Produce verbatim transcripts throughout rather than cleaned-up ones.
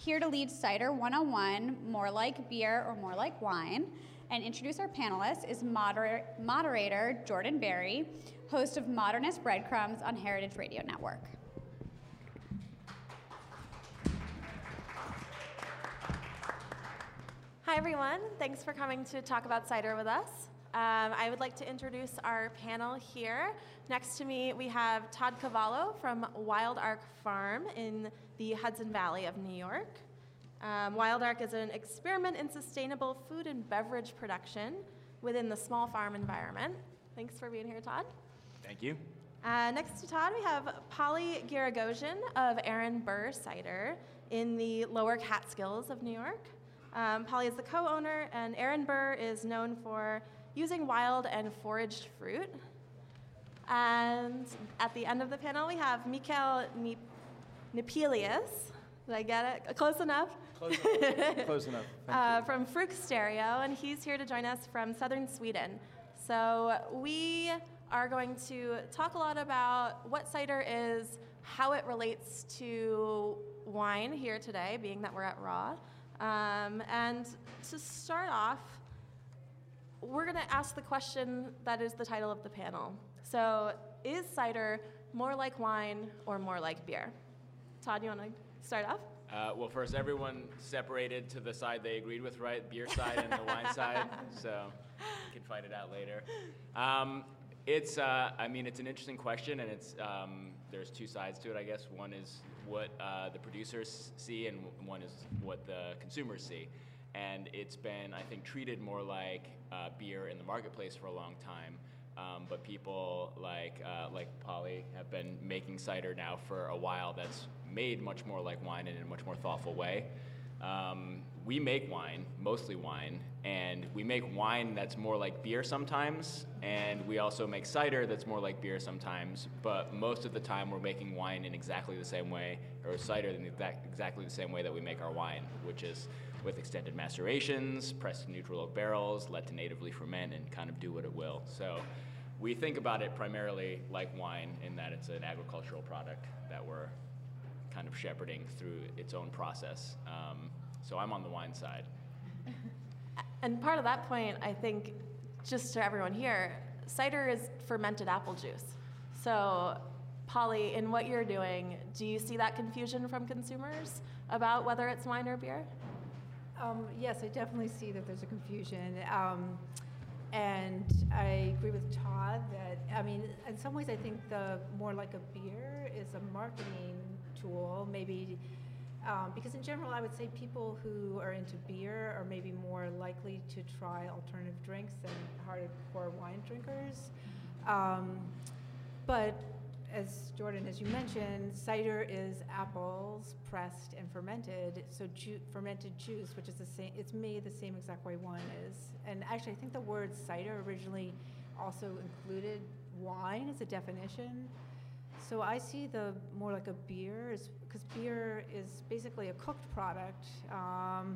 Here to lead Cider one oh one, More Like Beer or More Like Wine, and introduce our panelists is moder- moderator Jordan Berry, host of Modernist Breadcrumbs on Heritage Radio Network. Hi, everyone. Thanks for coming to talk about cider with us. Um, I would like to introduce our panel here. Next to me, we have Todd Cavallo from Wild Ark Farm in the Hudson Valley of New York. Um, Wild Ark is an experiment in sustainable food and beverage production within the small farm environment. Thanks for being here, Todd. Thank you. Uh, next to Todd, we have Polly Garagosian of Aaron Burr Cider in the Lower Catskills of New York. Um, Polly is the co-owner, and Aaron Burr is known for using wild and foraged fruit. And at the end of the panel, we have Mikael Nepelius. Did I get it? Close enough? Close enough. Close enough. uh, from Fruc Stereo, and he's here to join us from southern Sweden. So we are going to talk a lot about what cider is, how it relates to wine here today, being that we're at Raw. Um, and to start off, we're going to ask the question that is the title of the panel. So, is cider more like wine or more like beer? Todd, you want to start off? Uh, well, first, everyone separated to the side they agreed with, right? Beer side and the wine side. So, we can fight it out later. Um, it's, uh, I mean, it's an interesting question, and it's um, there's two sides to it, I guess. One is what uh, the producers see, and one is what the consumers see. And it's been, I think, treated more like uh, beer in the marketplace for a long time. Um, but people like uh, like Polly have been making cider now for a while that's made much more like wine and in a much more thoughtful way. Um, we make wine, mostly wine, and we make wine that's more like beer sometimes, and we also make cider that's more like beer sometimes, but most of the time we're making wine in exactly the same way, or cider in exactly the same way that we make our wine, which is with extended macerations, pressed in neutral oak barrels, let to natively ferment and kind of do what it will. So we think about it primarily like wine in that it's an agricultural product that we're kind of shepherding through its own process. Um, so I'm on the wine side. And part of that point, I think, just to everyone here, cider is fermented apple juice. So, Polly, in what you're doing, do you see that confusion from consumers about whether it's wine or beer? Um, yes, I definitely see that there's a confusion. Um, and I agree with Todd that, I mean, in some ways I think the more like a beer is a marketing tool, maybe, um, because in general I would say people who are into beer are maybe more likely to try alternative drinks than hardcore wine drinkers. Um, but as Jordan, as you mentioned, cider is apples pressed and fermented, so ju- fermented juice, which is the same, it's made the same exact way wine is. And actually, I think the word cider originally also included wine as a definition. So I see the more like a beer, is because beer is basically a cooked product. Um,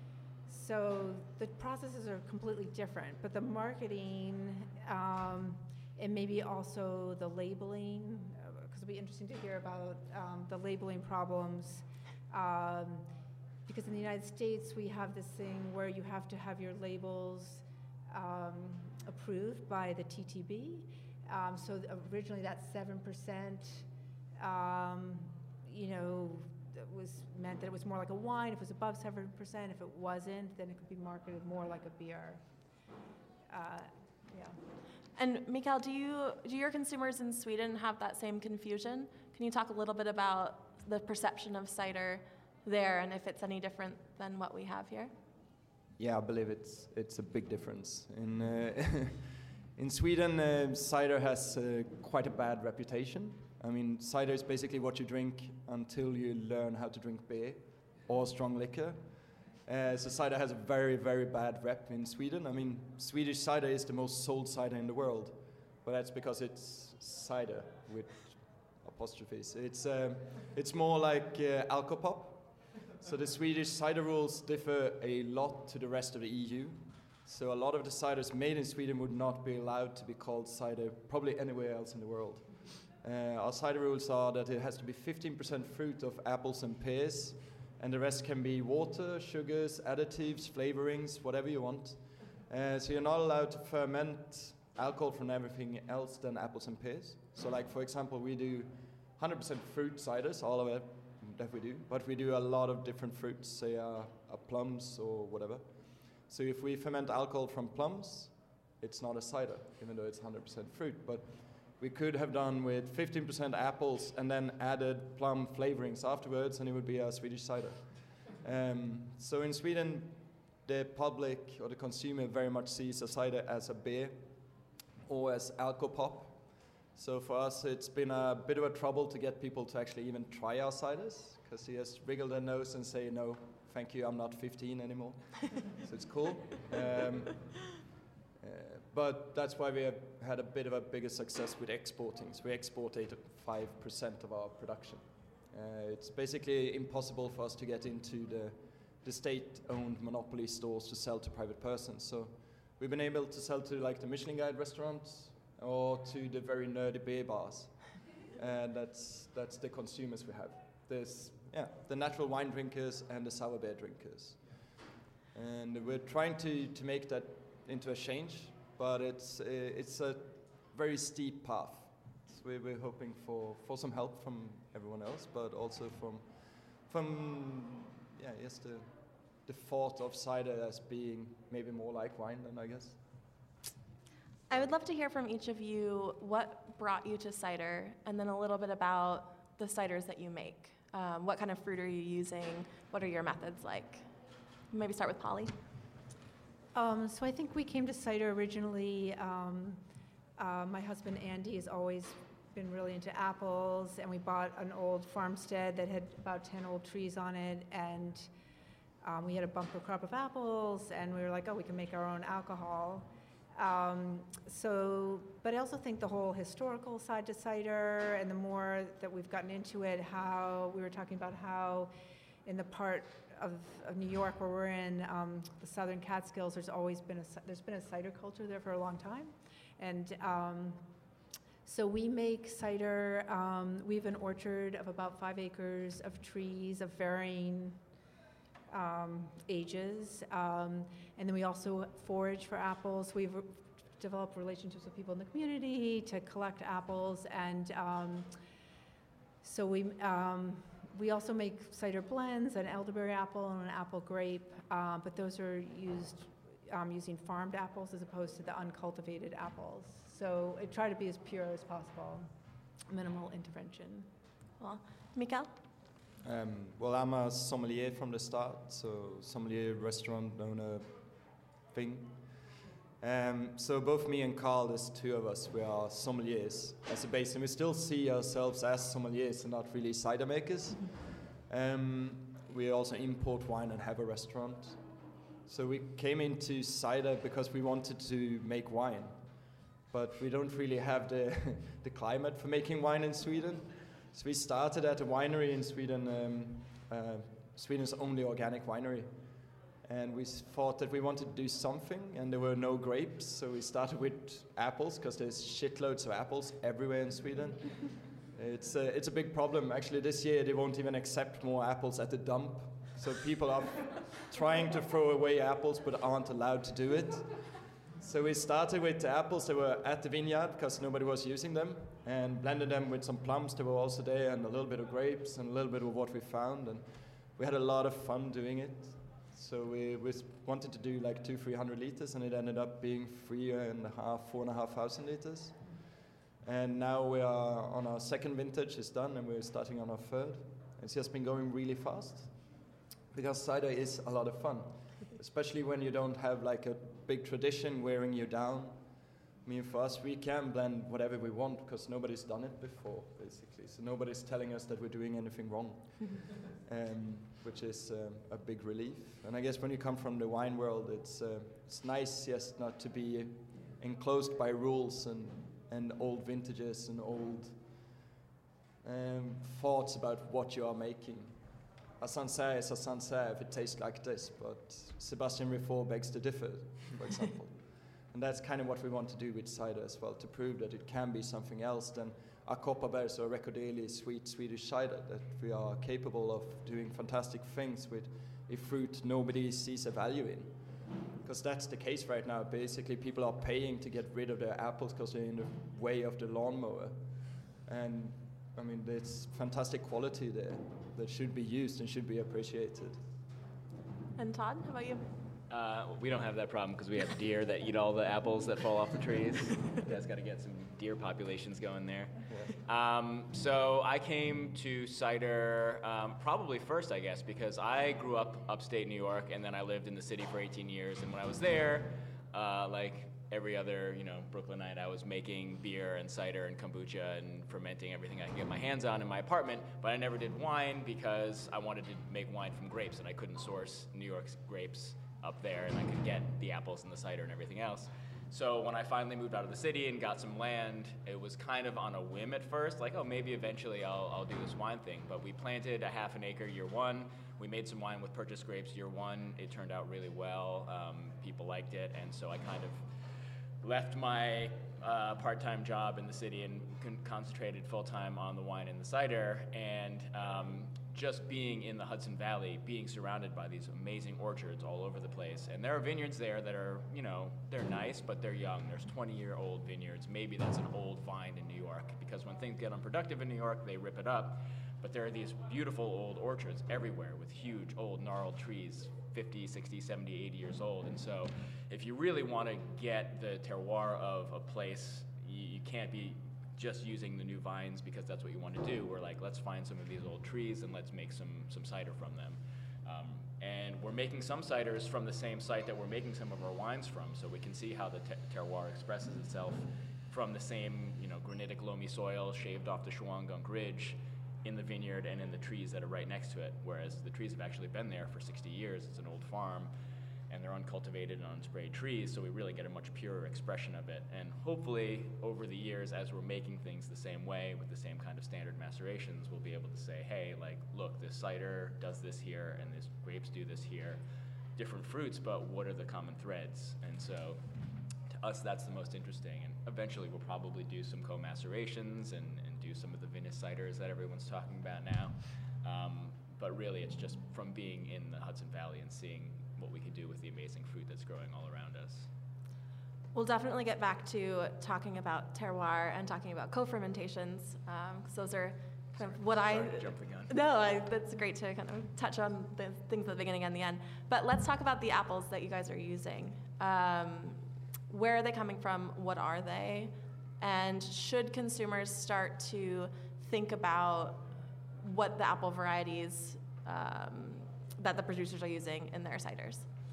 so the processes are completely different, but the marketing, um, and maybe also the labeling, because it'll be interesting to hear about um, the labeling problems. Um, because in the United States, we have this thing where you have to have your labels um, approved by the T T B. Um, so originally that's seven percent, um, you know, that was meant that it was more like a wine. If it was above seven percent, if it wasn't, then it could be marketed more like a beer. Uh, yeah. And Mikael, do you do your consumers in Sweden have that same confusion? Can you talk a little bit about the perception of cider there and if it's any different than what we have here? Yeah, I believe it's it's a big difference. In uh, in Sweden, uh, cider has uh, quite a bad reputation. I mean, cider is basically what you drink until you learn how to drink beer or strong liquor. Uh, so cider has a very, very bad rep in Sweden. I mean, Swedish cider is the most sold cider in the world, but that's because it's cider with apostrophes. It's uh, it's more like uh, alcopop. So the Swedish cider rules differ a lot to the rest of the E U. So a lot of the ciders made in Sweden would not be allowed to be called cider probably anywhere else in the world. Uh, our cider rules are that it has to be fifteen percent fruit of apples and pears, and the rest can be water, sugars, additives, flavorings, whatever you want. Uh, so you're not allowed to ferment alcohol from everything else than apples and pears. So like, for example, we do one hundred percent fruit ciders, all of it that we do, but we do a lot of different fruits, say uh, uh, plums or whatever. So if we ferment alcohol from plums, it's not a cider, even though it's one hundred percent fruit. But we could have done with fifteen percent apples and then added plum flavorings afterwards, and it would be a Swedish cider. Um, so in Sweden, the public or the consumer very much sees a cider as a beer or as alcopop. So for us, it's been a bit of a trouble to get people to actually even try our ciders, because they just wriggle their nose and say, no, thank you, I'm not fifteen anymore. So it's cool. Um, uh, but that's why we have had a bit of a bigger success with exporting. So we export eighty-five percent of our production. Uh, it's basically impossible for us to get into the, the state-owned monopoly stores to sell to private persons. So we've been able to sell to like the Michelin Guide restaurants or to the very nerdy beer bars. And that's, that's the consumers we have. There's yeah, the natural wine drinkers and the sour beer drinkers. And we're trying to, to make that into a change, but it's, uh, it's a very steep path. So we're, we're hoping for, for some help from everyone else, but also from, from yeah, yes, the, the thought of cider as being maybe more like wine then, I guess. I would love to hear from each of you what brought you to cider, and then a little bit about the ciders that you make. Um, what kind of fruit are you using? What are your methods like? Maybe start with Polly. Um, so I think we came to cider originally. Um, uh, my husband Andy has always been really into apples, and we bought an old farmstead that had about ten old trees on it, and um, we had a bumper crop of apples, and we were like, oh, we can make our own alcohol. Um, so, but I also think the whole historical side to cider, and the more that we've gotten into it, how we were talking about how in the part of, of New York where we're in, um, the Southern Catskills, there's always been a, there's been a cider culture there for a long time. And um, so we make cider, um, we have an orchard of about five acres of trees of varying Um, ages, um, and then we also forage for apples. We've re- developed relationships with people in the community to collect apples, and um, so we um, we also make cider blends, an elderberry apple and an apple grape, uh, but those are used um, using farmed apples as opposed to the uncultivated apples. So I try to be as pure as possible, minimal intervention. Well, Mikael? Um, well, I'm a sommelier from the start, so sommelier restaurant owner thing. Um, so both me and Carl, there's two of us, we are sommeliers as a base, and we still see ourselves as sommeliers and not really cider makers. Um, we also import wine and have a restaurant. So we came into cider because we wanted to make wine, but we don't really have the, the climate for making wine in Sweden. So we started at a winery in Sweden, um, uh, Sweden's only organic winery. And we thought that we wanted to do something, and there were no grapes, so we started with apples, because there's shitloads of apples everywhere in Sweden. It's a, it's a big problem. Actually, this year they won't even accept more apples at the dump. So people are trying to throw away apples, but aren't allowed to do it. So we started with the apples that were at the vineyard, because nobody was using them, and blended them with some plums that were also there, and a little bit of grapes, and a little bit of what we found, and we had a lot of fun doing it. So we, we wanted to do like two, three hundred liters, and it ended up being three and a half, four and a half thousand liters. And now we are on our second vintage, it's done, and we're starting on our third. It's just been going really fast, because cider is a lot of fun, especially when you don't have like a big tradition wearing you down. I mean, for us, we can blend whatever we want, because nobody's done it before, basically. So nobody's telling us that we're doing anything wrong, um, which is um, a big relief. And I guess when you come from the wine world, it's uh, it's nice, yes, not to be enclosed by rules and, and old vintages and old um, thoughts about what you are making. A Sancerre is a Sancerre if it tastes like this, but Sebastian Riffaut begs to differ, for example. And that's kind of what we want to do with cider as well, to prove that it can be something else than a Kopparbergs or Recordeli sweet Swedish cider, that we are capable of doing fantastic things with a fruit nobody sees a value in. Because that's the case right now. Basically, people are paying to get rid of their apples because they're in the way of the lawnmower. And I mean, there's fantastic quality there that should be used and should be appreciated. And Todd, how about you? Uh, we don't have that problem because we have deer that eat all the apples that fall off the trees. You guys got to get some deer populations going there. Yeah. Um, so I came to cider um, probably first, I guess, because I grew up upstate New York, and then I lived in the city for eighteen years. And when I was there, uh, like every other, you know, Brooklynite, I was making beer and cider and kombucha and fermenting everything I could get my hands on in my apartment. But I never did wine because I wanted to make wine from grapes, and I couldn't source New York's grapes up there, and I could get the apples and the cider and everything else. So when I finally moved out of the city and got some land, it was kind of on a whim at first, like, oh, maybe eventually I'll, I'll do this wine thing. But we planted a half an acre year one. We made some wine with purchased grapes year one. It turned out really well. Um, people liked it, and so I kind of left my uh, part-time job in the city and con- concentrated full-time on the wine and the cider. And um, just being in the Hudson Valley, being surrounded by these amazing orchards all over the place. And there are vineyards there that are, you know, they're nice, but they're young. There's twenty-year-old vineyards. Maybe that's an old vine in New York, because when things get unproductive in New York, they rip it up. But there are these beautiful old orchards everywhere with huge, old, gnarled trees, fifty, sixty, seventy, eighty years old. And so if you really want to get the terroir of a place, you, you can't be just using the new vines because that's what you want to do. We're like, let's find some of these old trees and let's make some, some cider from them. Um, and we're making some ciders from the same site that we're making some of our wines from, so we can see how the te- terroir expresses itself from the same, you know, granitic loamy soil shaved off the Shawangunk Ridge in the vineyard and in the trees that are right next to it, whereas the trees have actually been there for sixty years. It's an old farm, and they're uncultivated and unsprayed trees, so we really get a much purer expression of it. And hopefully, over the years, as we're making things the same way, with the same kind of standard macerations, we'll be able to say, hey, like, look, this cider does this here, and this grapes do this here. Different fruits, but what are the common threads? And so, to us, that's the most interesting. And eventually, we'll probably do some co-macerations and, and do some of the vinous ciders that everyone's talking about now. Um, but really, it's just from being in the Hudson Valley and seeing what we can do with the amazing fruit that's growing all around us. We'll definitely get back to talking about terroir and talking about co-fermentations, because um, those are kind of what Sorry I... to jump the gun. No, I, that's great to kind of touch on the things at the beginning and the end. But let's talk about the apples that you guys are using. Um, where are they coming from? What are they? And should consumers start to think about what the apple varieties um, that the producers are using in their ciders?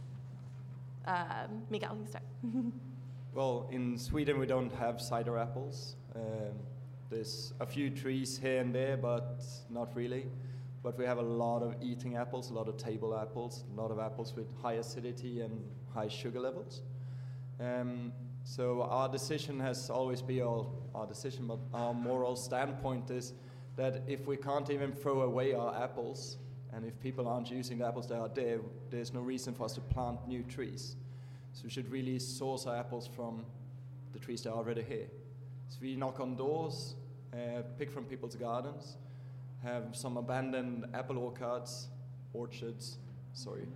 Um, Mikael, you can start. Well, in Sweden we don't have cider apples. Um, there's a few trees here and there, but not really. But we have a lot of eating apples, a lot of table apples, a lot of apples with high acidity and high sugar levels. Um, so our decision has always been, our, our decision, but our moral standpoint is that if we can't even throw away our apples, and if people aren't using the apples that are there, there's no reason for us to plant new trees. So we should really source our apples from the trees that are already here. So we knock on doors, uh, pick from people's gardens, have some abandoned apple orchards, orchards, sorry.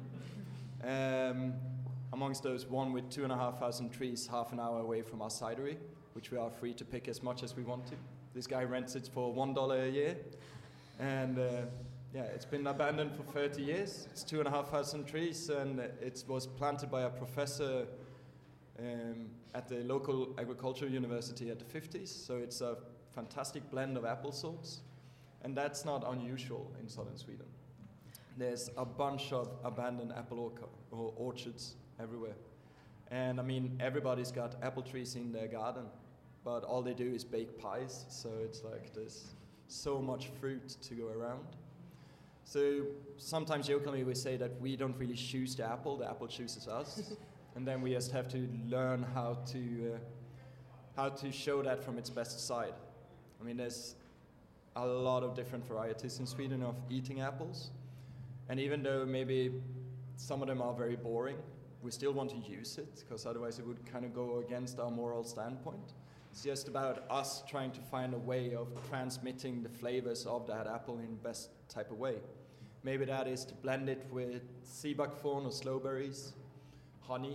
Um, amongst those, one with two and a half thousand trees half an hour away from our cidery, which we are free to pick as much as we want to. This guy rents it for one dollar a year, and uh, yeah, it's been abandoned for thirty years. It's two and a half thousand trees, and it was planted by a professor um, at the local agricultural university at the fifties. So it's a fantastic blend of apple sorts, and that's not unusual in southern Sweden. There's a bunch of abandoned apple orca- or orchards everywhere. And I mean, everybody's got apple trees in their garden, but all they do is bake pies. So it's like there's so much fruit to go around. So sometimes jokingly we say that we don't really choose the apple, the apple chooses us. And then we just have to learn how to uh, how to show that from its best side. I mean, there's a lot of different varieties in Sweden of eating apples. And even though maybe some of them are very boring, we still want to use it, because otherwise it would kind of go against our moral standpoint. It's just about us trying to find a way of transmitting the flavors of that apple in best type of way. Maybe that is to blend it with sea buckthorn or sloe berries, honey,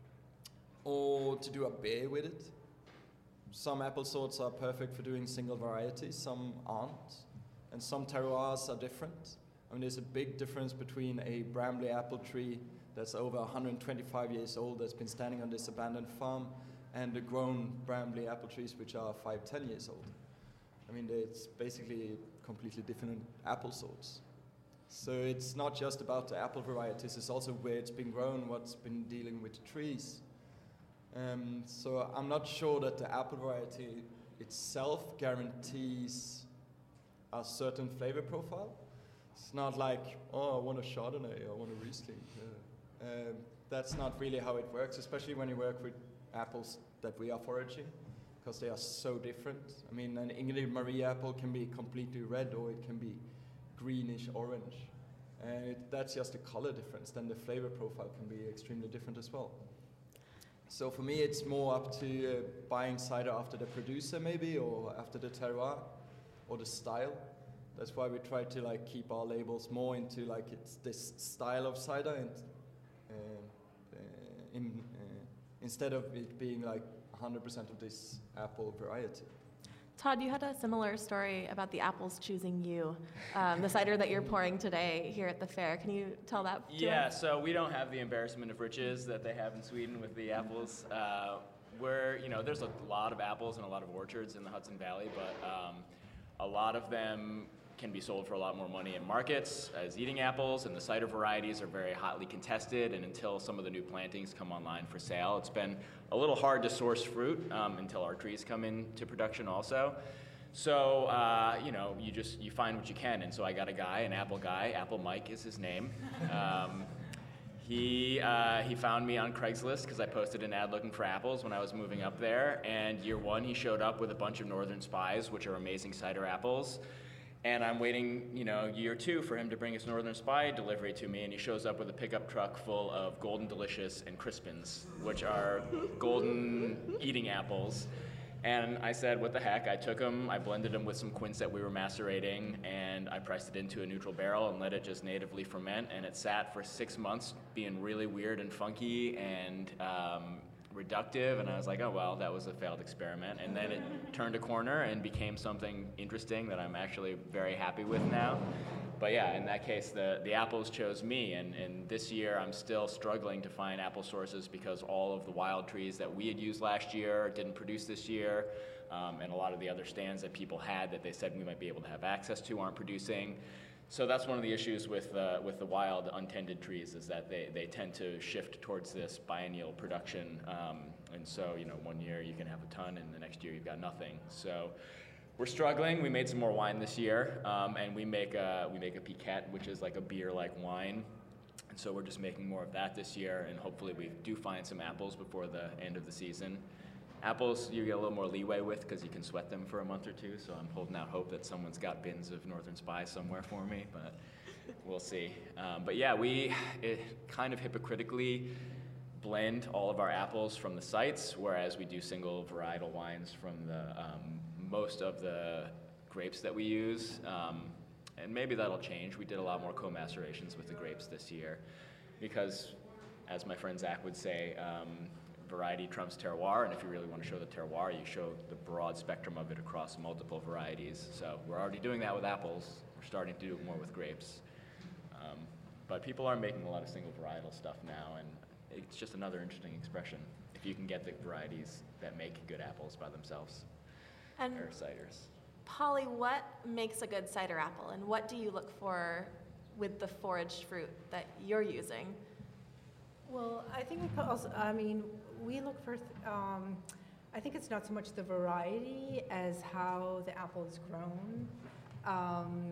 or to do a beer with it. Some apple sorts are perfect for doing single varieties, some aren't, and some terroirs are different. I mean, there's a big difference between a Bramley apple tree that's over one hundred twenty-five years old, that's been standing on this abandoned farm, and the grown Bramley apple trees which are five, ten years old. I mean, it's basically completely different apple sorts. So it's not just about the apple varieties, it's also where it's been grown, what's been dealing with the trees. Um, so I'm not sure that the apple variety itself guarantees a certain flavor profile. It's not like, oh, I want a Chardonnay, I want a Riesling. Yeah. Um, that's not really how it works, especially when you work with apples that we are foraging, because they are so different. I mean, an Ingrid Marie apple can be completely red, or it can be greenish orange. And it, that's just a color difference. Then the flavor profile can be extremely different as well. So for me, it's more up to uh, buying cider after the producer maybe, or after the terroir, or the style. That's why we try to like keep our labels more into like it's this style of cider, and uh, uh, in, uh, instead of it being like one hundred percent of this apple variety. Todd, you had a similar story about the apples choosing you, um, the cider that you're pouring today here at the fair. Can you tell that to Yeah, us? so we don't have the embarrassment of riches that they have in Sweden with the apples. Uh, where, you know, there's a lot of apples and a lot of orchards in the Hudson Valley, but um, a lot of them can be sold for a lot more money in markets as eating apples, and the cider varieties are very hotly contested, and until some of the new plantings come online for sale, it's been a little hard to source fruit um, until our trees come into production also. So, uh, you know, you just, you find what you can, and so I got a guy, an apple guy, Apple Mike is his name. Um, He, uh, he found me on Craigslist because I posted an ad looking for apples when I was moving up there, and year one he showed up with a bunch of Northern Spies, which are amazing cider apples. And I'm waiting, you know, year two for him to bring his Northern Spy delivery to me, and he shows up with a pickup truck full of Golden Delicious and Crispins, which are golden eating apples. And I said, what the heck? I took them, I blended them with some quince that we were macerating, and I pressed it into a neutral barrel and let it just natively ferment, and it sat for six months being really weird and funky and um, reductive, and I was like, oh well, that was a failed experiment. And then it turned a corner and became something interesting that I'm actually very happy with now. But yeah, in that case, the, the apples chose me, and, and this year I'm still struggling to find apple sources because all of the wild trees that we had used last year didn't produce this year, um, and a lot of the other stands that people had that they said we might be able to have access to aren't producing. So that's one of the issues with, uh, with the wild untended trees, is that they, they tend to shift towards this biennial production. Um, and so, you know, one year you can have a ton, and the next year you've got nothing. So we're struggling. We made some more wine this year, um, and we make a, we make a piquette, which is like a beer-like wine. And so we're just making more of that this year, and hopefully we do find some apples before the end of the season. Apples you get a little more leeway with because you can sweat them for a month or two, so I'm holding out hope that someone's got bins of Northern Spy somewhere for me, but we'll see. Um, but yeah, we it kind of hypocritically blend all of our apples from the sites, whereas we do single varietal wines from the um, most of the grapes that we use. Um, and maybe that'll change. We did a lot more co-macerations with the grapes this year because, as my friend Zach would say, um, variety trumps terroir, and if you really want to show the terroir, you show the broad spectrum of it across multiple varieties. So we're already doing that with apples. We're starting to do it more with grapes. Um, but people are making a lot of single varietal stuff now, and it's just another interesting expression if you can get the varieties that make good apples by themselves, And or ciders. Polly, what makes a good cider apple, and what do you look for with the foraged fruit that you're using? Well, I think we put also, I mean, we look for, um, I think it's not so much the variety as how the apple is grown. Um,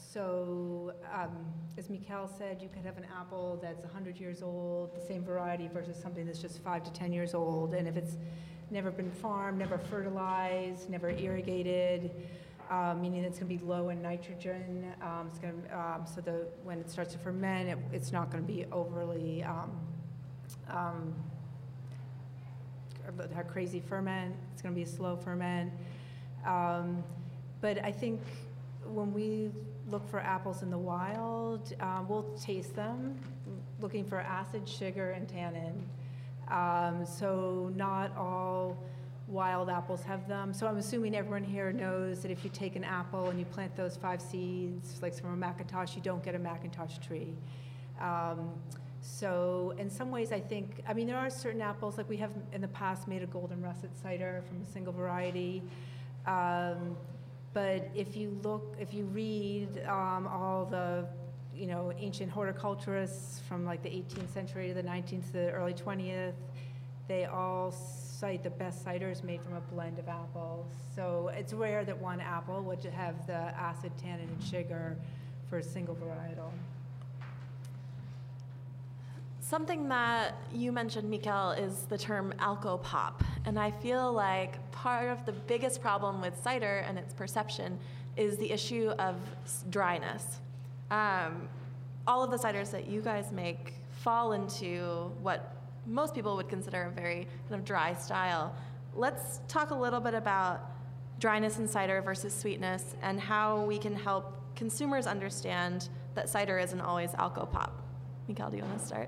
so, um, as Mikael said, you could have an apple that's one hundred years old, the same variety, versus something that's just five to ten years old. And if it's never been farmed, never fertilized, never irrigated, uh, meaning it's going to be low in nitrogen, um, it's going to, um, so the when it starts to ferment, it, it's not going to be overly um, um, a crazy ferment. It's going to be a slow ferment. Um, but I think when we look for apples in the wild, um, we'll taste them, looking for acid, sugar, and tannin. Um, so not all wild apples have them. So I'm assuming everyone here knows that if you take an apple and you plant those five seeds, like from a Macintosh, you don't get a Macintosh tree. Um, so in some ways, I think, I mean, there are certain apples, like we have in the past made a golden russet cider from a single variety. Um, but if you look, if you read um, all the, you know, ancient horticulturists from like the eighteenth century to the nineteenth to the early twentieth, they all cite the best ciders made from a blend of apples. So it's rare that one apple would have the acid, tannin, and sugar for a single varietal. Something that you mentioned, Mikel, is the term alcopop. And I feel like part of the biggest problem with cider and its perception is the issue of s- dryness. Um, all of the ciders that you guys make fall into what most people would consider a very kind of dry style. Let's talk a little bit about dryness in cider versus sweetness and how we can help consumers understand that cider isn't always alcopop. Mikel, do you want to start?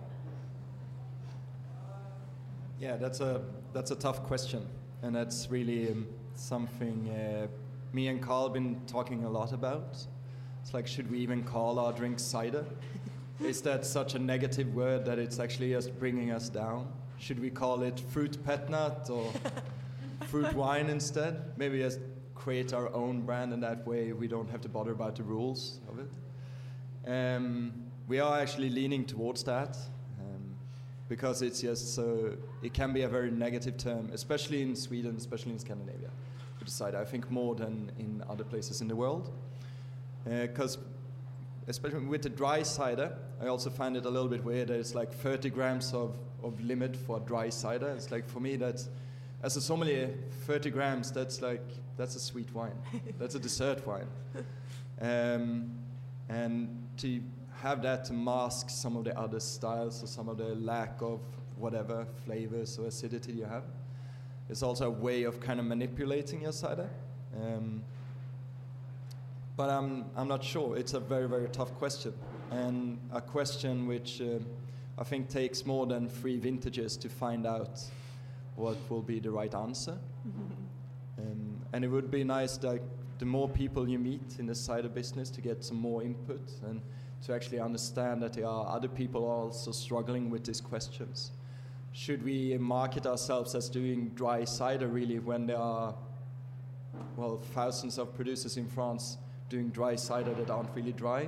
Yeah, that's a that's a tough question, and that's really um, something uh, me and Carl been talking a lot about. It's like, should we even call our drink cider? Is that such a negative word that it's actually just bringing us down? Should we call it fruit pet nut or fruit wine instead? Maybe just create our own brand, and that way we don't have to bother about the rules of it. Um, we are actually leaning towards that. Because it's just so, it can be a very negative term, especially in Sweden, especially in Scandinavia, with the cider, I think more than in other places in the world. Because, uh, especially with the dry cider, I also find it a little bit weird that it's like thirty grams of, of limit for dry cider. It's like, for me, that's, as a sommelier, thirty grams, that's like, that's a sweet wine. That's a dessert wine. Um, and to have that to mask some of the other styles or some of the lack of whatever flavors or acidity you have. It's also a way of kind of manipulating your cider. Um, but I'm, I'm not sure. It's a very, very tough question. And a question which uh, I think takes more than three vintages to find out what will be the right answer. um, and it would be nice that the more people you meet in the cider business to get some more input and to actually understand that there are other people also struggling with these questions. Should we market ourselves as doing dry cider really when there are, well, thousands of producers in France doing dry cider that aren't really dry?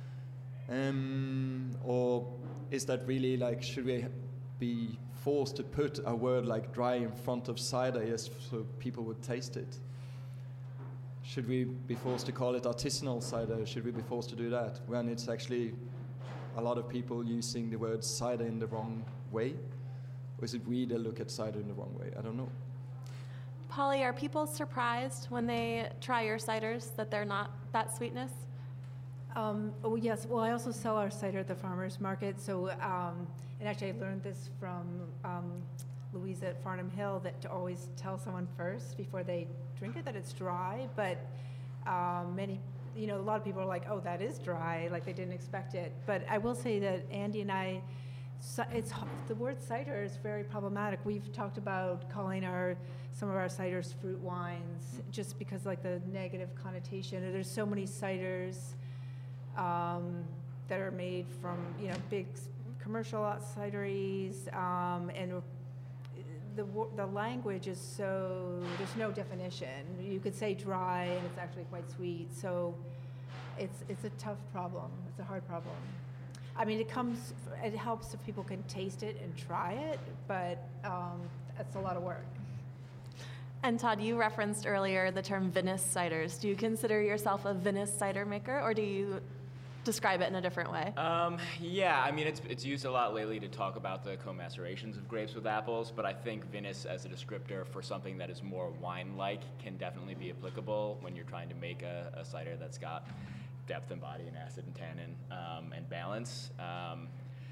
Um, or is that really like, should we be forced to put a word like dry in front of cider just so people would taste it? Should we be forced to call it artisanal cider? Should we be forced to do that when it's actually a lot of people using the word cider in the wrong way? Or is it we that look at cider in the wrong way? I don't know. Polly, are people surprised when they try your ciders that they're not that sweetness? Um, oh yes, well I also sell our cider at the farmer's market, so, um, and actually I learned this from um, Louisa at Farnham Hill, that to always tell someone first before they drink it that it's dry, but um, many, you know, a lot of people are like, oh, that is dry, like they didn't expect it. But I will say that Andy and I, it's the word cider is very problematic. We've talked about calling our some of our ciders fruit wines just because like the negative connotation. There's so many ciders um, that are made from, you know, big commercial cideries, um, and the the language is so, there's no definition. You could say dry and it's actually quite sweet. So it's it's a tough problem. It's a hard problem. I mean, it comes, it helps if people can taste it and try it, but um, it's a lot of work. And Todd, you referenced earlier the term vinous ciders. Do you consider yourself a vinous cider maker, or do you describe it in a different way? Um, yeah, I mean, it's it's used a lot lately to talk about the co-macerations of grapes with apples, but I think vinous as a descriptor for something that is more wine-like can definitely be applicable when you're trying to make a, a cider that's got depth and body and acid and tannin um, and balance. Um,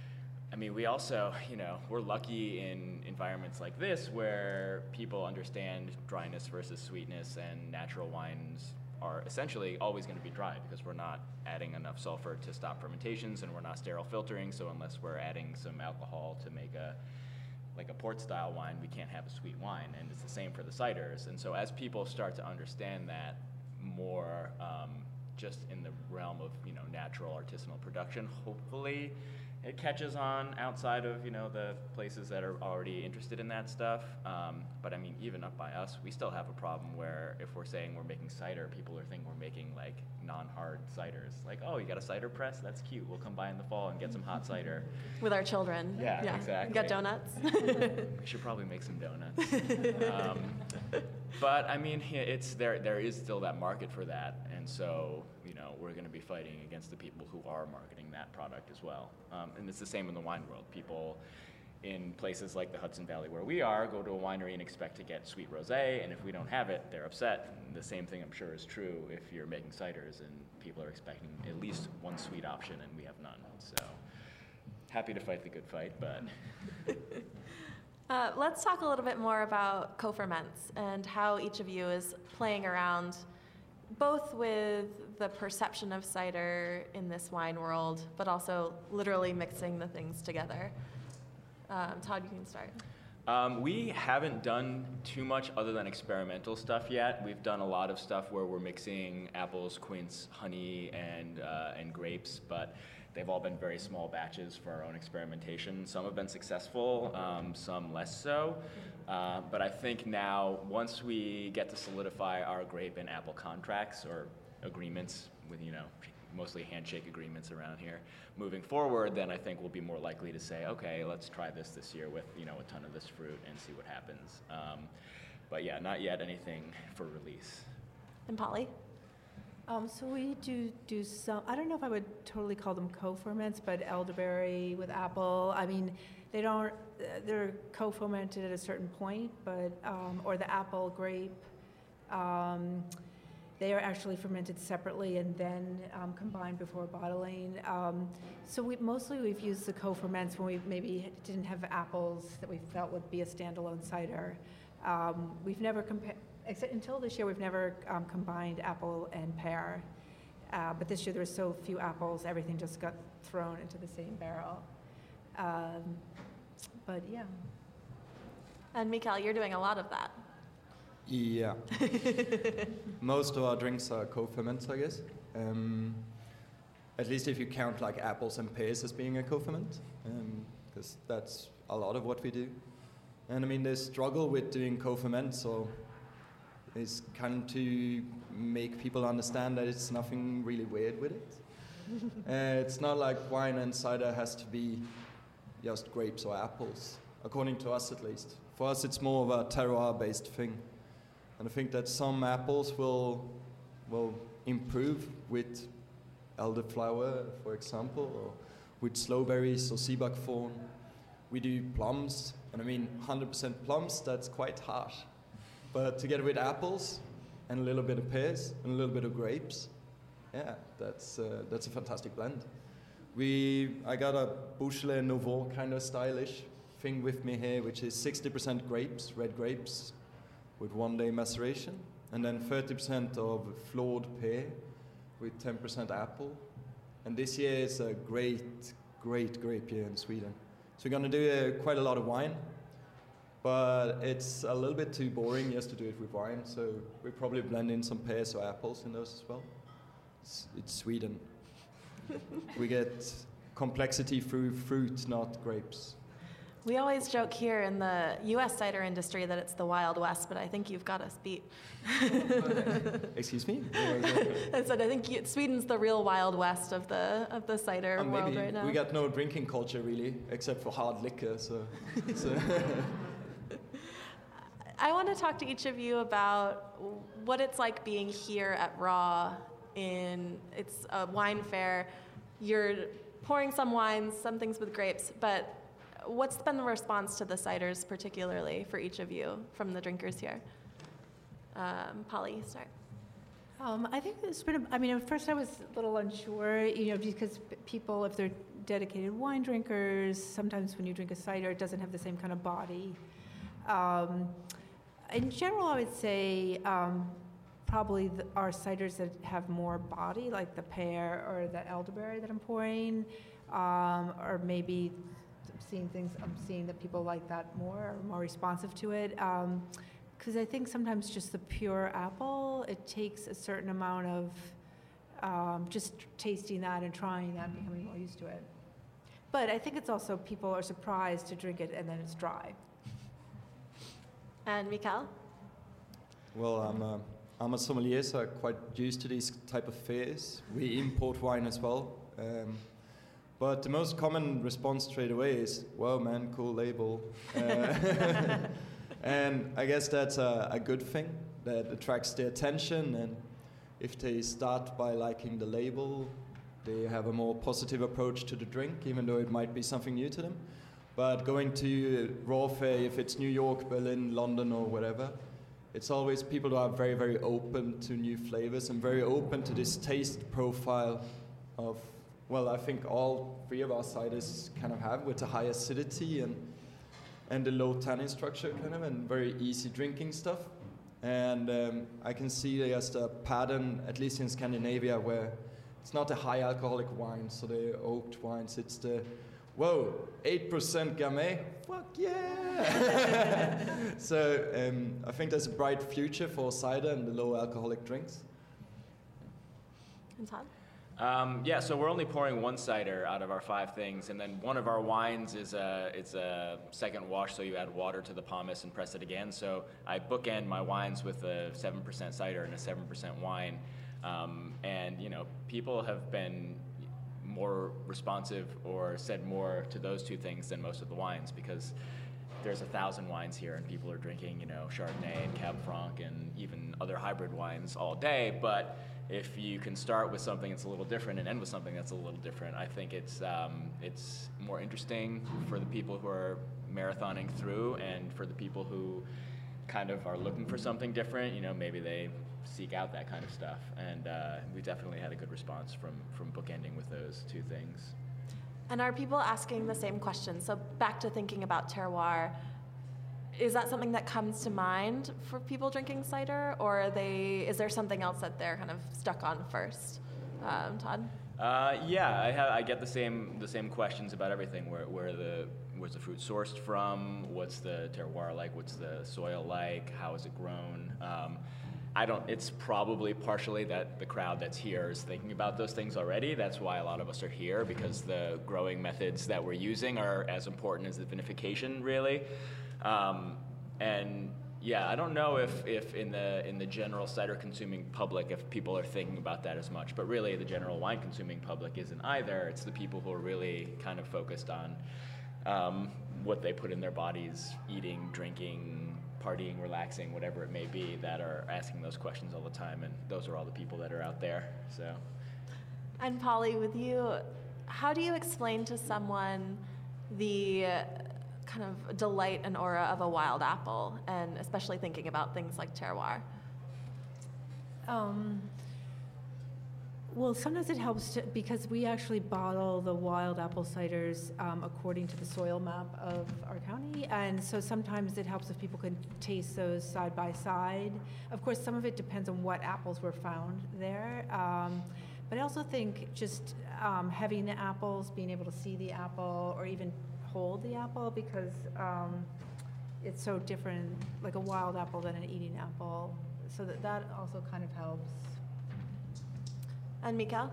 I mean, we also, you know, we're lucky in environments like this where people understand dryness versus sweetness, and natural wines are essentially always going to be dry because we're not adding enough sulfur to stop fermentations, and we're not sterile filtering. So unless we're adding some alcohol to make a like a port style wine, we can't have a sweet wine. And it's the same for the ciders. And so as people start to understand that more, um, just in the realm of, you know, natural artisanal production, hopefully it catches on outside of, you know, the places that are already interested in that stuff. Um, but I mean, even up by us, we still have a problem where if we're saying we're making cider, people are thinking we're making like non-hard ciders. Like, oh, you got a cider press? That's cute. We'll come by in the fall and get some hot cider. With our children. Yeah, yeah. exactly. Got donuts. We should probably make some donuts. um, but I mean, yeah, it's there. There is still that market for that, and so you know we're going to be fighting against the people who are marketing that product as well. Um, and it's the same in the wine world. People in places like the Hudson Valley where we are go to a winery and expect to get sweet rosé, and if we don't have it, they're upset. And the same thing I'm sure is true if you're making ciders and people are expecting at least one sweet option and we have none. So happy to fight the good fight, but. Uh, let's talk a little bit more about co-ferments and how each of you is playing around both with the perception of cider in this wine world, but also literally mixing the things together. Um, Todd, you can start. Um, we haven't done too much other than experimental stuff yet. We've done a lot of stuff where we're mixing apples, quince, honey, and uh, and grapes, but they've all been very small batches for our own experimentation. Some have been successful, um, some less so. Uh, but I think now, once we get to solidify our grape and apple contracts or agreements with, you know, mostly handshake agreements around here, moving forward, then I think we'll be more likely to say, okay, let's try this this year with, you know, a ton of this fruit and see what happens. Um, but yeah, not yet anything for release. And Polly? Um, so we do do some, I don't know if I would totally call them co-ferments, but elderberry with apple, I mean, they don't, they're co-fermented at a certain point, but, um, or the apple, grape, um, they are actually fermented separately and then um, combined before bottling. Um, so we, mostly we've used the co-ferments when we maybe didn't have apples that we felt would be a standalone cider. Um, we've never compared, except until this year, we've never um, combined apple and pear. Uh, but this year there were so few apples, everything just got thrown into the same barrel. Um, but yeah. And Mikael, you're doing a lot of that. Yeah. Most of our drinks are co-ferments, I guess. Um, at least if you count like apples and pears as being a co-ferment, because um, that's a lot of what we do. And I mean, the struggle with doing co-ferments so is kind of to make people understand that it's nothing really weird with it. uh, it's not like wine and cider has to be just grapes or apples, according to us at least. For us, it's more of a terroir-based thing. And I think that some apples will will improve with elderflower, for example, or with slowberries or seebuckthorn. We do plums, and I mean, one hundred percent plums, that's quite harsh. But together with apples and a little bit of pears and a little bit of grapes, yeah, that's uh, that's a fantastic blend. We, I got a Beaujolais Nouveau kind of stylish thing with me here, which is sixty percent grapes, red grapes, with one day maceration, and then thirty percent of flawed pear with ten percent apple. And this year is a great, great grape year in Sweden. So we're gonna do uh, quite a lot of wine, but it's a little bit too boring just to do it with wine, so we probably blend in some pears or apples in those as well. It's, it's Sweden. We get complexity through fruit, not grapes. We always joke here in the U S cider industry that it's the Wild West, but I think you've got us beat. Excuse me? I said I think you, Sweden's the real Wild West of the of the cider uh, world right now. We got no drinking culture really, except for hard liquor. So, so. I want to talk to each of you about what it's like being here at Raw. In it's a wine fair. You're pouring some wines, some things with grapes, but what's been the response to the ciders, particularly for each of you from the drinkers here? Um, Polly, you start. Um, I think it's been, I mean, at first I was a little unsure, you know, because p- people, if they're dedicated wine drinkers. Sometimes when you drink a cider, it doesn't have the same kind of body. Um, in general, I would say um, probably the, our ciders that have more body, like the pear or the elderberry that I'm pouring, um, or maybe seeing things, I'm seeing that people like that more, or more responsive to it. Because um, I think sometimes just the pure apple, it takes a certain amount of um, just tasting that and trying that and becoming more used to it. But I think it's also people are surprised to drink it and then it's dry. And Mikael? Well, I'm a, I'm a sommelier, so I'm quite used to these type of fairs. We import wine as well. Um, But the most common response straight away is, "Whoa, man, cool label." Uh, and I guess that's a, a good thing that attracts their attention. And if they start by liking the label, they have a more positive approach to the drink, even though it might be something new to them. But going to Raw Fair, if it's New York, Berlin, London, or whatever, it's always people who are very, very open to new flavors and very open to this taste profile of, well, I think all three of our ciders kind of have, with the high acidity and and the low tannin structure, kind of, and very easy drinking stuff. And um, I can see there's a pattern, at least in Scandinavia, where it's not a high alcoholic wine, so the oaked wines. It's the, whoa, eight percent Gamay, fuck yeah! So um, I think there's a bright future for cider and the low alcoholic drinks. And Todd? Um, yeah, so we're only pouring one cider out of our five things, and then one of our wines is a it's a second wash, so you add water to the pomace and press it again. So I bookend my wines with a seven percent cider and a seven percent wine, um, and you know people have been more responsive or said more to those two things than most of the wines, because there's a thousand wines here and people are drinking you know Chardonnay and Cab Franc and even other hybrid wines all day, but if you can start with something that's a little different and end with something that's a little different, I think it's um, it's more interesting for the people who are marathoning through, and for the people who kind of are looking for something different. You know, maybe they seek out that kind of stuff, and uh, we definitely had a good response from from bookending with those two things. And are people asking the same question? So back to thinking about terroir. Is that something that comes to mind for people drinking cider, or are they, is there something else that they're kind of stuck on first? Um, Todd? Uh, yeah, I, have, I get the same the same questions about everything. Where where the where's the fruit sourced from? What's the terroir like? What's the soil like? How is it grown? Um, I don't. It's probably partially that the crowd that's here is thinking about those things already. That's why a lot of us are here, because the growing methods that we're using are as important as the vinification, really. Um, and yeah, I don't know if, if in the in the general cider consuming public, if people are thinking about that as much, but really the general wine consuming public isn't either. It's the people who are really kind of focused on um, what they put in their bodies, eating, drinking, partying, relaxing, whatever it may be, that are asking those questions all the time, and those are all the people that are out there. So. And Polly, with you, how do you explain to someone the kind of delight and aura of a wild apple, and especially thinking about things like terroir? Um, well, sometimes it helps to, because we actually bottle the wild apple ciders um, according to the soil map of our county, and so sometimes it helps if people can taste those side by side. Of course, some of it depends on what apples were found there, um, but I also think just um, having the apples, being able to see the apple, or even hold the apple, because um, it's so different, like a wild apple than an eating apple, so that that also kind of helps. And Mikael?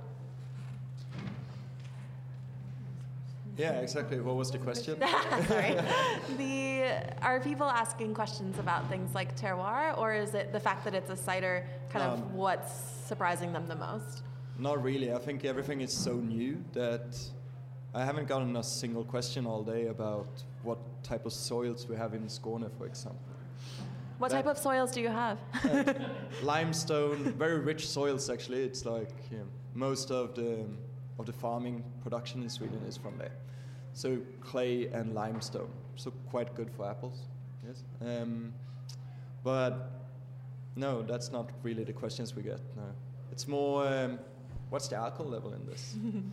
Yeah, exactly. What was the question? Sorry. The, are people asking questions about things like terroir, or is it the fact that it's a cider kind Um, of what's surprising them the most? Not really. I think everything is so new that I haven't gotten a single question all day about what type of soils we have in Skåne, for example. What that- type of soils do you have? Uh, limestone, very rich soils actually. It's like you know, most of the of the farming production in Sweden is from there. So clay and limestone, so quite good for apples. Yes, um, but no, that's not really the questions we get. No, it's more um, what's the alcohol level in this?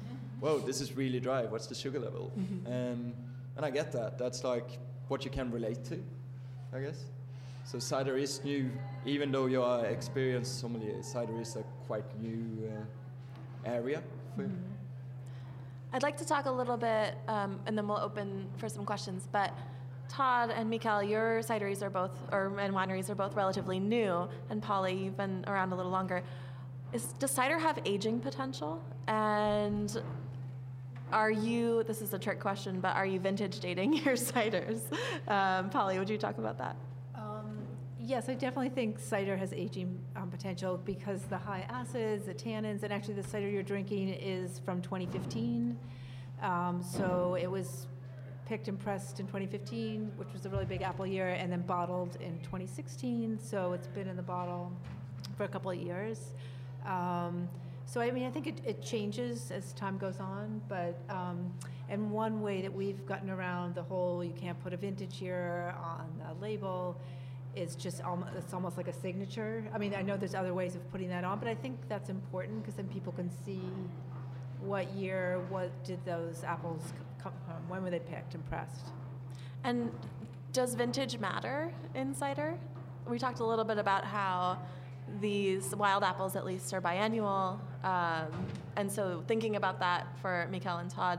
whoa, this is really dry. What's the sugar level? Mm-hmm. Um, and I get that. That's like what you can relate to, I guess. So cider is new, even though you are experienced sommelier. Cider is a quite new uh, area for you. I'd like to talk a little bit, um, and then we'll open for some questions. But Todd and Mikael, your cideries are both, or and wineries are both relatively new, and Polly, you've been around a little longer. Is, does cider have aging potential? And are you? This is a trick question, but are you vintage dating your ciders? Um, Polly, would you talk about that? Yes, I definitely think cider has aging um, potential because the high acids, the tannins, and actually the cider you're drinking is from twenty fifteen. Um, so it was picked and pressed in twenty fifteen, which was a really big apple year, and then bottled in twenty sixteen. So it's been in the bottle for a couple of years. Um, so I mean, I think it, it changes as time goes on, but um, and one way that we've gotten around the whole you can't put a vintage year on the label is just almost, it's almost like a signature. I mean, I know there's other ways of putting that on, but I think that's important because then people can see what year, what did those apples come from, when were they picked and pressed. And does vintage matter in cider? We talked a little bit about how these wild apples at least are biannual, um, and so thinking about that for Mikael and Todd,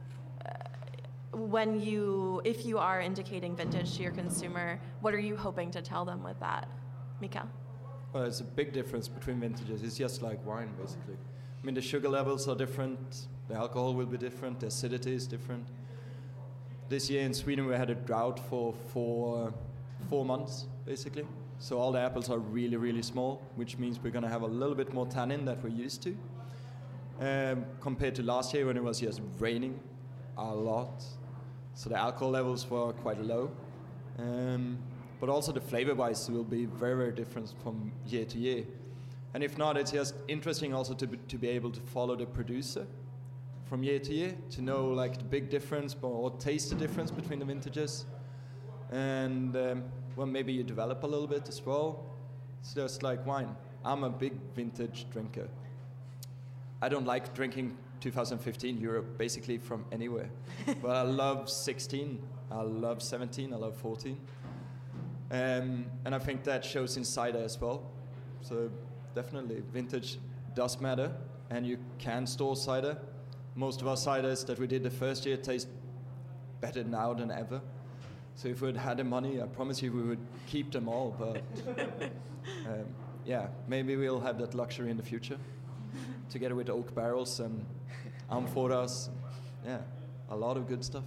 when you, if you are indicating vintage to your consumer, what are you hoping to tell them with that, Mikael? Well, it's a big difference between vintages. It's just like wine, basically. I mean, the sugar levels are different, the alcohol will be different, the acidity is different. This year in Sweden, we had a drought for four, four months, basically. So all the apples are really, really small, which means we're going to have a little bit more tannin than we're used to. Um, compared to last year when it was just raining a lot. So the alcohol levels were quite low. Um, but also the flavor-wise will be very, very different from year to year. And if not, it's just interesting also to be, to be able to follow the producer from year to year, to know like the big difference or taste the difference between the vintages. And um, well, maybe you develop a little bit as well. It's just like wine. I'm a big vintage drinker. I don't like drinking two thousand fifteen Europe, basically from anywhere. But I love sixteen, I love seventeen, I love fourteen. Um, and I think that shows in cider as well. So definitely, vintage does matter, and you can store cider. Most of our ciders that we did the first year taste better now than ever. So if we'd had the money, I promise you we would keep them all. But um, yeah, maybe we'll have that luxury in the future, together with oak barrels and amphoras. Yeah, a lot of good stuff.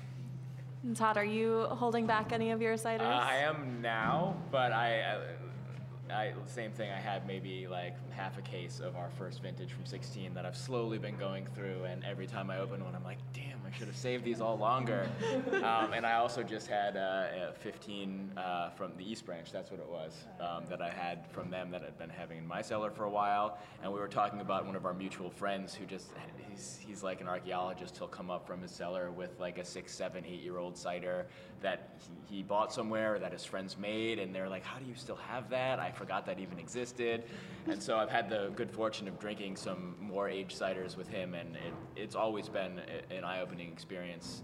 And Todd, are you holding back any of your ciders? Uh, I am now, but I, I, I, same thing. I had maybe like half a case of our first vintage from sixteen that I've slowly been going through, and every time I open one, I'm like, damn, I should have saved these all longer. um, and I also just had uh, fifteen uh, from the East Branch, that's what it was, um, that I had from them that I'd been having in my cellar for a while. And we were talking about one of our mutual friends who just, he's, he's like an archaeologist. He'll come up from his cellar with like a six, seven, eight-year-old cider that he, he bought somewhere or that his friends made, and they're like, how do you still have that? I forgot that even existed. And so I've had the good fortune of drinking some more aged ciders with him, and it, it's always been an eye-opening experience,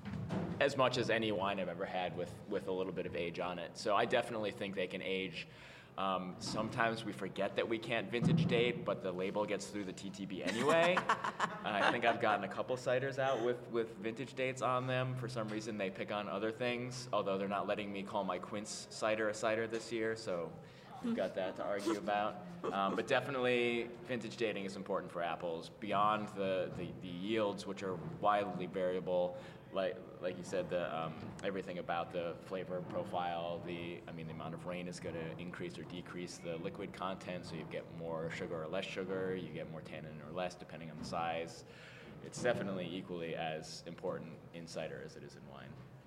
as much as any wine I've ever had with, with a little bit of age on it. So I definitely think they can age. Um, sometimes we forget that we can't vintage date, but the label gets through the T T B anyway. I think I've gotten a couple ciders out with, with vintage dates on them. For some reason, they pick on other things, although they're not letting me call my Quince cider a cider this year, so we've got that to argue about. Um, but definitely, vintage dating is important for apples. Beyond the, the, the yields, which are wildly variable, like like you said, the um, everything about the flavor profile, the I mean, the amount of rain is going to increase or decrease the liquid content, so you get more sugar or less sugar, you get more tannin or less, depending on the size. It's definitely equally as important in cider as it is in wine.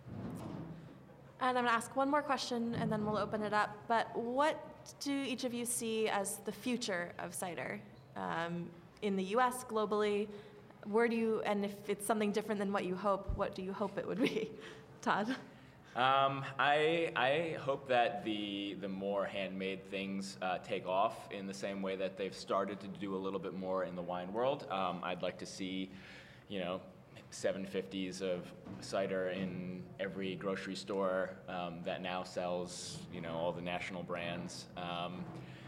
And I'm going to ask one more question, and then we'll open it up. But what do each of you see as the future of cider um, in the U S, globally? Where do you, and if it's something different than what you hope, what do you hope it would be? Todd? Um, I, I hope that the, the more handmade things uh, take off in the same way that they've started to do a little bit more in the wine world. Um, I'd like to see you know, seven fifties of cider in every grocery store um, that now sells, you know, all the national brands. Um,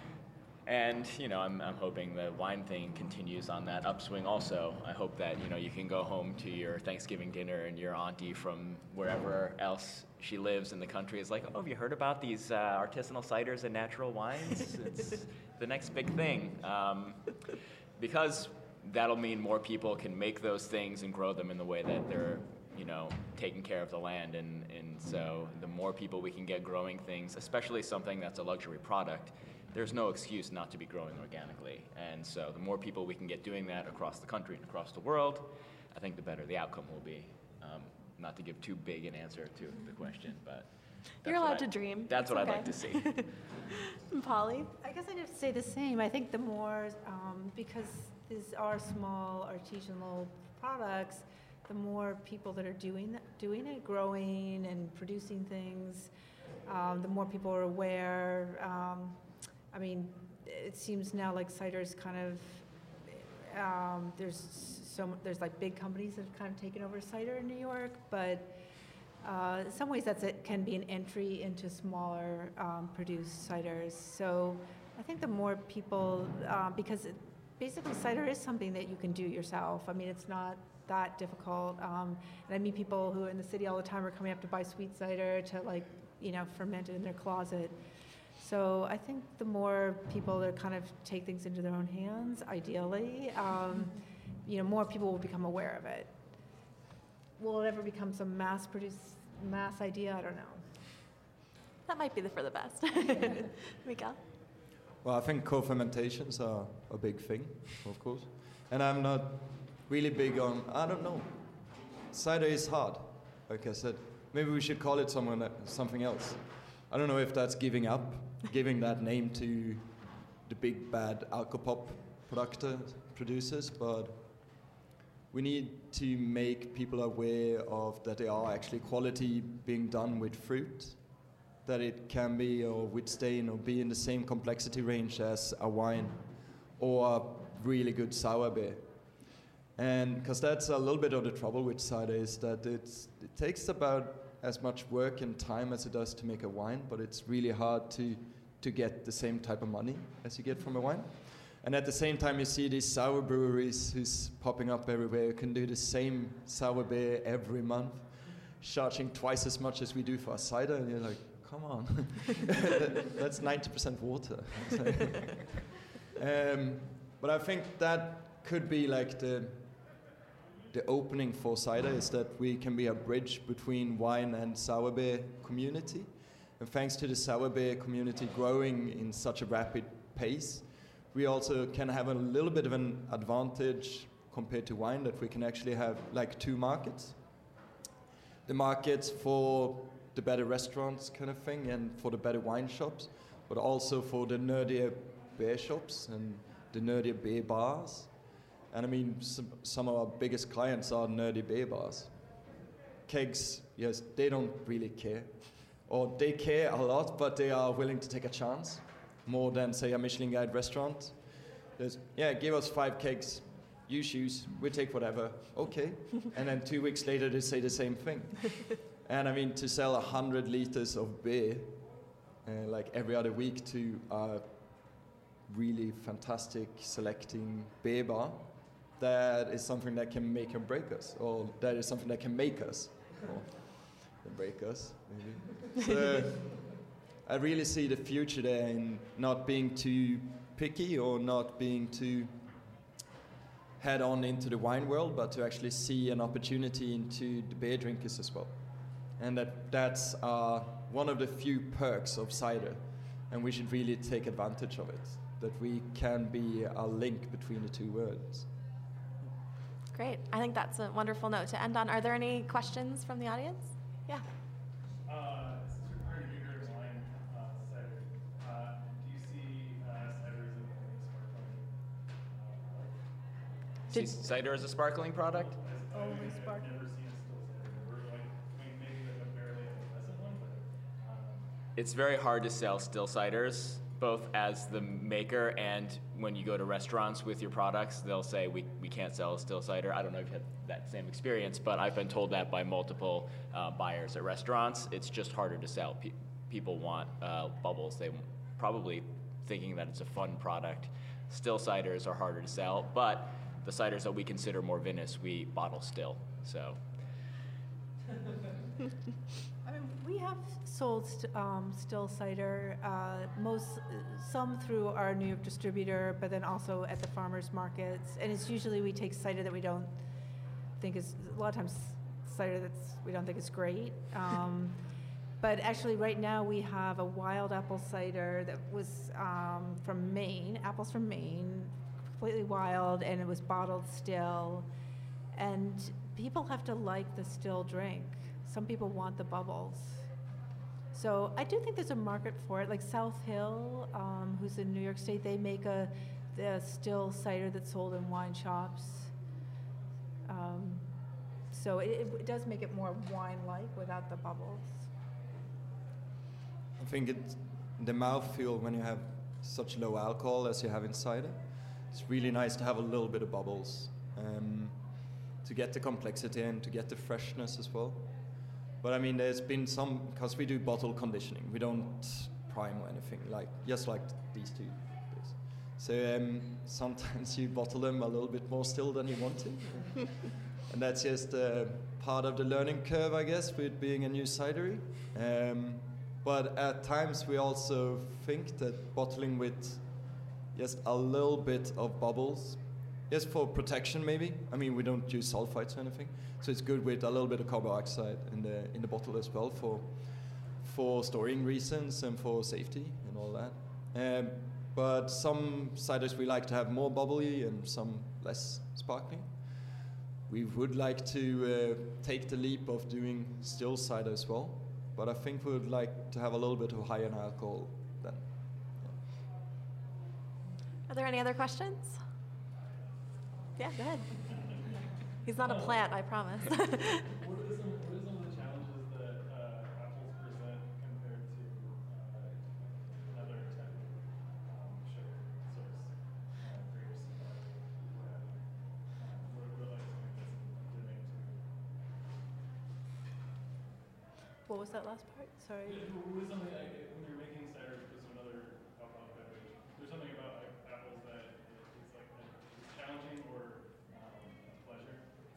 and, you know, I'm, I'm hoping the wine thing continues on that upswing also. I hope that, you know, you can go home to your Thanksgiving dinner and your auntie from wherever else she lives in the country is like, oh, have you heard about these uh, artisanal ciders and natural wines? It's the next big thing. Um, because that'll mean more people can make those things and grow them in the way that they're, you know, taking care of the land. And, and so the more people we can get growing things, especially something that's a luxury product, there's no excuse not to be growing organically. And so the more people we can get doing that across the country and across the world, I think the better the outcome will be. Um, not to give too big an answer to the question, but You're that's what allowed I- to dream. That's It's what I'd okay. like to see. Polly? I guess I'd have to say the same. I think the more, um, because these are small artisanal products, the more people that are doing that, doing it, growing and producing things, um, the more people are aware. Um, I mean, it seems now like cider is kind of, um, there's so mu- there's like big companies that have kind of taken over cider in New York, but uh, in some ways that's it can be an entry into smaller um, produced ciders. So I think the more people, uh, because it, basically cider is something that you can do yourself. I mean, it's not that difficult. Um, and I meet people who in the city all the time are coming up to buy sweet cider to like, you know, ferment it in their closet. So I think the more people that kind of take things into their own hands, ideally, um, you know, more people will become aware of it. Will it ever become some mass-produced, mass idea? I don't know. That might be the for the best. Mikael? Well, I think co-fermentations are a big thing, of course. And I'm not really big on, I don't know. Cider is hard, like I said. Maybe we should call it someone, something else. I don't know if that's giving up, giving that name to the big bad alcopop product producers, but we need to make people aware of that there are actually quality being done with fruit, that it can be or with stain or be in the same complexity range as a wine or a really good sour beer. And because that's a little bit of the trouble with cider is that it's, it takes about as much work and time as it does to make a wine, but it's really hard to, to get the same type of money as you get from a wine. And at the same time, you see these sour breweries who's popping up everywhere, who can do the same sour beer every month, charging twice as much as we do for a cider, and you're like, come on, that's ninety percent water. um, but I think that could be like the the opening for cider is that we can be a bridge between wine and sour beer community. And thanks to the sour beer community growing in such a rapid pace, we also can have a little bit of an advantage compared to wine that we can actually have like two markets. The markets for the better restaurants kind of thing and for the better wine shops, but also for the nerdier beer shops and the nerdier beer bars. And I mean, some, some of our biggest clients are nerdy beer bars. Kegs, yes, they don't really care. Or they care a lot, but they are willing to take a chance, more than, say, a Michelin Guide restaurant. There's, yeah, give us five kegs, you choose, we take whatever, okay. And then two weeks later, they say the same thing. And I mean, to sell one hundred liters of beer, uh, like every other week to a really fantastic selecting beer bar, that is something that can make or break us, or that is something that can make us, or break us, maybe. So I really see the future there in not being too picky or not being too head on into the wine world, but to actually see an opportunity into the beer drinkers as well. And that that's uh, one of the few perks of cider, and we should really take advantage of it, that we can be a link between the two worlds. Great. I think that's a wonderful note to end on. Are there any questions from the audience? Yeah. Uh, since you're part of New Wine uh, cider, uh, do you see uh, cider as a sparkling uh, See cider as a sparkling product? as, Only I've sparkling. never seen a still cider. We're like, I mean, maybe like a barely effervescent one, but um, It's very hard to sell still ciders, both as the maker and when you go to restaurants with your products, they'll say, we, we can't sell a still cider. I don't know if you've had that same experience, but I've been told that by multiple uh, buyers at restaurants. It's just harder to sell. Pe- people want uh, bubbles. They probably thinking that it's a fun product. Still ciders are harder to sell, but the ciders that we consider more vinous, we bottle still. So. I mean, we have sold st- um, still cider, uh, most, some through our New York distributor, but then also at the farmers markets. And it's usually we take cider that we don't think is, a lot of times cider that's we don't think is great. Um, but actually right now we have a wild apple cider that was um, from Maine, apples from Maine, completely wild, and it was bottled still. And people have to like the still drink. Some people want the bubbles. So I do think there's a market for it. Like South Hill, um, who's in New York State, they make a the still cider that's sold in wine shops. Um, so it, it does make it more wine-like without the bubbles. I think it's the mouthfeel when you have such low alcohol as you have in cider. It's really nice to have a little bit of bubbles um, to get the complexity and to get the freshness as well. But I mean, there's been some, because we do bottle conditioning, we don't prime or anything, like just like these two. So um, sometimes you bottle them a little bit more still than you want to. And that's just uh, part of the learning curve, I guess, with being a new cidery. Um, but at times we also think that bottling with just a little bit of bubbles, just for protection maybe. I mean, we don't use sulfites or anything. So it's good with a little bit of carbon dioxide in the in the bottle as well for for storing reasons and for safety and all that. Um, but some ciders we like to have more bubbly and some less sparkling. We would like to uh, take the leap of doing still cider as well, but I think we would like to have a little bit of higher in alcohol then. Are there any other questions? Yeah, go ahead. He's not a plant, I promise. What are some, what are some of the challenges that uh, apples present compared to uh, another type of um, sugar source, uh, grapes? Uh, what, what are like something that's unique to? What was that last part? Sorry. Yeah, what is something like when you're making cider with some other alcoholic beverage? There's something about like apples that it's like a, it's challenging or um, a pleasure.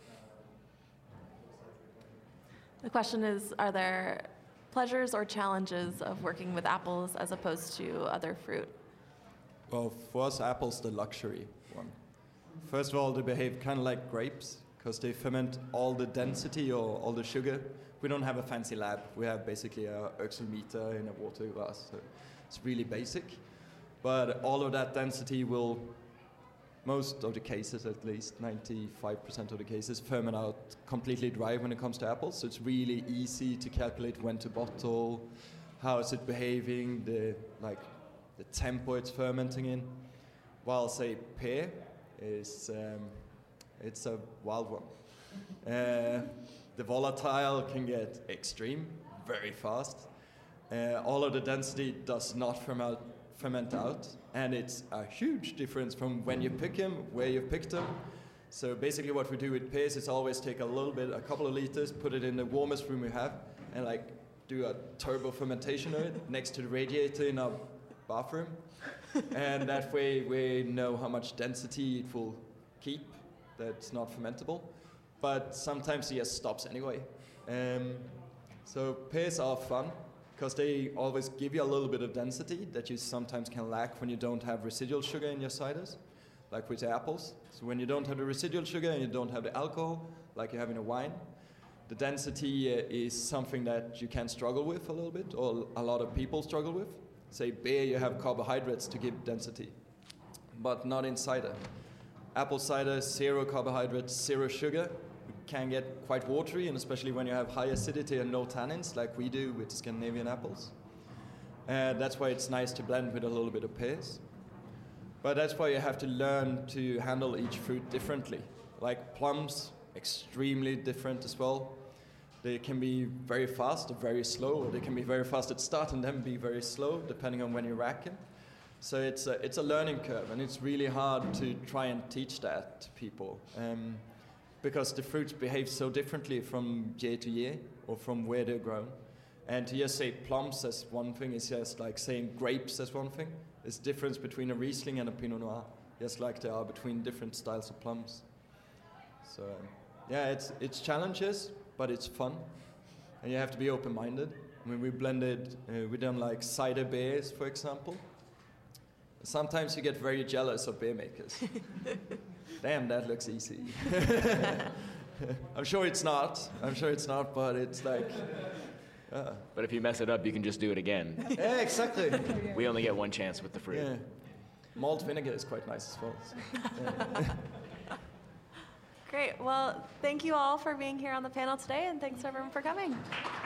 The question is, are there pleasures or challenges of working with apples as opposed to other fruit? Well, for us, apples the luxury one. First of all, they behave kind of like grapes because they ferment all the density or all the sugar. We don't have a fancy lab. We have basically a oxymeter in a water glass, so it's really basic. But all of that density will, most of the cases at least, ninety-five percent of the cases, ferment out completely dry when it comes to apples. So it's really easy to calculate when to bottle, how is it behaving, the like the tempo it's fermenting in. While say pear is um, it's a wild one. Uh, the volatile can get extreme very fast. Uh, all of the density does not ferment ferment out, and it's a huge difference from when you pick them, where you picked them. So basically what we do with pears is always take a little bit, a couple of liters, put it in the warmest room we have, and like do a turbo fermentation of it next to the radiator in our bathroom. And that way we know how much density it will keep that's not fermentable. But sometimes it just stops anyway. Um, so pears are fun, because they always give you a little bit of density that you sometimes can lack when you don't have residual sugar in your ciders, like with the apples. So when you don't have the residual sugar and you don't have the alcohol, like you have in a wine, the density uh, is something that you can struggle with a little bit, or a lot of people struggle with. Say beer, you have carbohydrates to give density, but not in cider. Apple cider, zero carbohydrates, zero sugar. Can get quite watery, and especially when you have high acidity and no tannins, like we do with Scandinavian apples. Uh, that's why it's nice to blend with a little bit of pears. But that's why you have to learn to handle each fruit differently. Like plums, extremely different as well. They can be very fast or very slow, or they can be very fast at start and then be very slow, depending on when you rack them. So it's a, it's a learning curve, and it's really hard to try and teach that to people. Um, because the fruits behave so differently from year to year or from where they're grown. And to just say plums as one thing is just like saying grapes as one thing. There's difference between a Riesling and a Pinot Noir, just like there are between different styles of plums. So um, yeah, it's it's challenges, but it's fun, and you have to be open-minded. I mean, we blended, uh, we done like cider beers, for example. Sometimes you get very jealous of beer makers. Damn, that looks easy. I'm sure it's not. I'm sure it's not, but it's like. Uh, But if you mess it up, you can just do it again. yeah, exactly. We only get one chance with the fruit. Yeah. Malt vinegar is quite nice as well. So, yeah. Great. Well, thank you all for being here on the panel today, and thanks everyone for coming.